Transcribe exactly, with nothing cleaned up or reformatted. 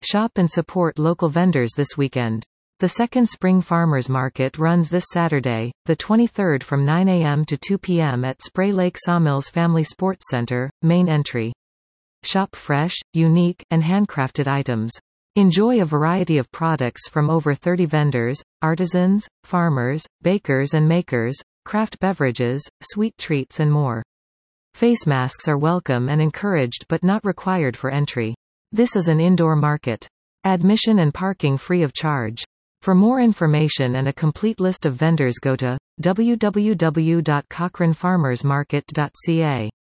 Shop and support local vendors this weekend. The second Spring Farmers Market runs this Saturday, the twenty-third from nine a m to two p m at Spray Lake Sawmills Family Sports Center, main entry. Shop fresh, unique, and handcrafted items. Enjoy a variety of products from over thirty vendors, artisans, farmers, bakers and makers, craft beverages, sweet treats and more. Face masks are welcome and encouraged but not required for entry. This is an indoor market. Admission and parking free of charge. For more information and a complete list of vendors, go to w w w dot cochrane farmers market dot c a.